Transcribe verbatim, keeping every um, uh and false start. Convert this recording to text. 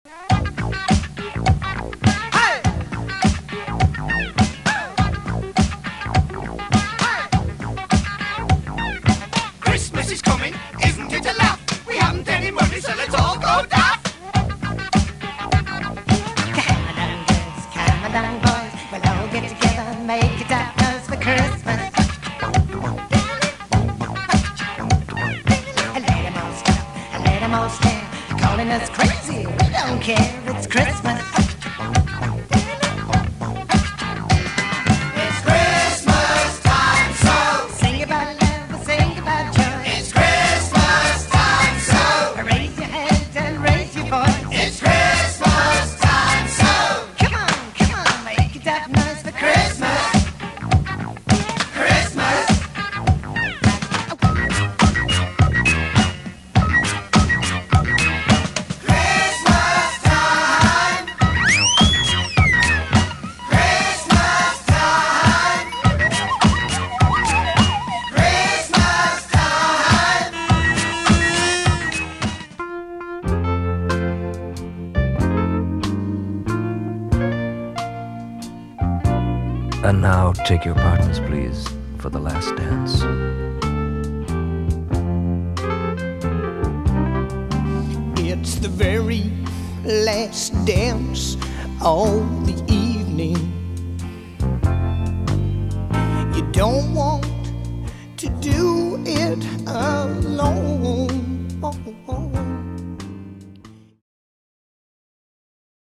Christmas is coming, isn't it a laugh? We haven't any money, so let's all go daft. Come along, girls, come along, boys. We'll all get together and make it up us for Christmas. Let 'em all stop, let 'em all stare. Calling us crazy, we don't care, it's Christmas. It's Christmas time, so Sing about love, sing about joy. it's Christmas time, so Raise your heads and raise your voice. it's Christmas time, so Come on, come on, make it up nice for Christmas. Christmas. Christmas time. Christmas time. Christmas time. And now take your partners, please, for the last dance. It's the very last dance of the evening. You don't want to do it alone.